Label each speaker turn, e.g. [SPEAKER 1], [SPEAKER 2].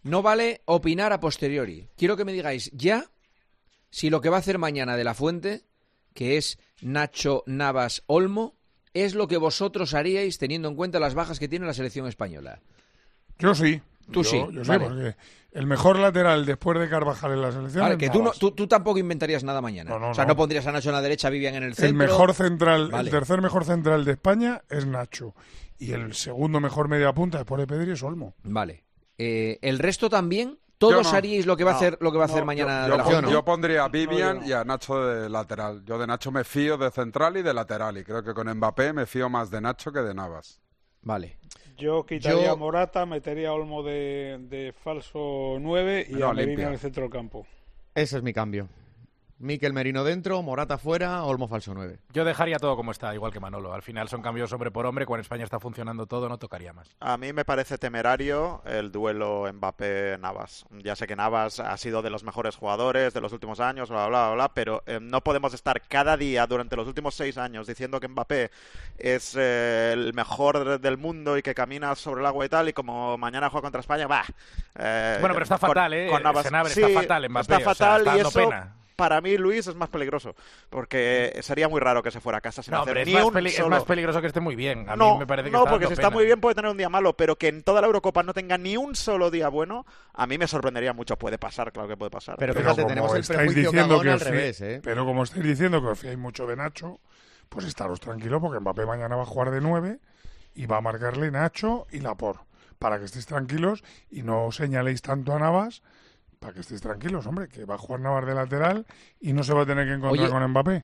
[SPEAKER 1] No vale opinar a posteriori. Quiero que me digáis ya si lo que va a hacer mañana De la Fuente, que es Nacho, Navas, Olmo, es lo que vosotros haríais teniendo en cuenta las bajas que tiene la selección española.
[SPEAKER 2] Yo sí.
[SPEAKER 1] Tú sí,
[SPEAKER 2] Yo sí,
[SPEAKER 1] vale.
[SPEAKER 2] porque el mejor lateral después de Carvajal en la selección
[SPEAKER 1] Vale,
[SPEAKER 2] es
[SPEAKER 1] que
[SPEAKER 2] Navas.
[SPEAKER 1] tú tampoco inventarías nada mañana.
[SPEAKER 2] No,
[SPEAKER 1] o sea, no pondrías a Nacho en la derecha, Vivian en el centro.
[SPEAKER 2] El mejor central,
[SPEAKER 1] Vale.
[SPEAKER 2] el tercer mejor central de España es Nacho. Y el segundo mejor media punta después de Pedri es Olmo.
[SPEAKER 1] Vale. ¿El resto también? ¿Todos haríais lo que va a hacer mañana De la Fuente?
[SPEAKER 3] Yo pondría a Vivian y a Nacho de lateral. Yo de Nacho me fío de central y de lateral. Y creo que con Mbappé me fío más de Nacho que de Navas.
[SPEAKER 1] Vale.
[SPEAKER 4] Yo quitaría a Morata, metería a Olmo de falso 9 y a Merino en el centro del campo.
[SPEAKER 5] Ese es mi cambio. Mikel Merino dentro, Morata fuera, Olmo falso 9.
[SPEAKER 6] Yo dejaría todo como está, igual que Manolo. Al final son cambios hombre por hombre. Cuando España está funcionando todo, no tocaría más.
[SPEAKER 7] A mí me parece temerario el duelo Mbappé-Navas. Ya sé que Navas ha sido de los mejores jugadores de los últimos años, bla, bla, bla, bla, pero no podemos estar cada día durante los últimos 6 años diciendo que Mbappé es el mejor del mundo y que camina sobre el agua y tal, y como mañana juega contra España, va.
[SPEAKER 6] Bueno, pero está fatal,
[SPEAKER 7] con Navas.
[SPEAKER 6] Senabre,
[SPEAKER 7] Sí,
[SPEAKER 6] está fatal Mbappé.
[SPEAKER 7] Está fatal,
[SPEAKER 6] está
[SPEAKER 7] y
[SPEAKER 6] dando
[SPEAKER 7] eso...
[SPEAKER 6] pena.
[SPEAKER 7] Para mí, Luis, es más peligroso, porque sería muy raro que se fuera a casa sin hacer ni un solo...
[SPEAKER 6] Es más peligroso que esté muy bien. A mí me parece que está
[SPEAKER 7] porque
[SPEAKER 6] dando
[SPEAKER 7] si está
[SPEAKER 6] pena.
[SPEAKER 7] muy bien puede tener un día malo, pero que en toda la Eurocopa no tenga ni un solo día bueno, a mí me sorprendería mucho. Puede pasar, claro que puede pasar.
[SPEAKER 5] Pero fíjate,
[SPEAKER 2] como
[SPEAKER 5] tenemos el
[SPEAKER 2] estáis
[SPEAKER 5] prejuicio
[SPEAKER 2] diciendo
[SPEAKER 5] cagón al
[SPEAKER 2] os
[SPEAKER 5] revés, ¿eh?
[SPEAKER 2] Pero como estáis diciendo que os fiáis mucho de Nacho, pues estaros tranquilos porque Mbappé mañana va a jugar de 9 y va a marcarle Nacho y Laporte, para que estéis tranquilos y no señaléis tanto a Navas, para que estéis tranquilos, hombre, que va a jugar Navas de lateral y no se va a tener que encontrar con Mbappé.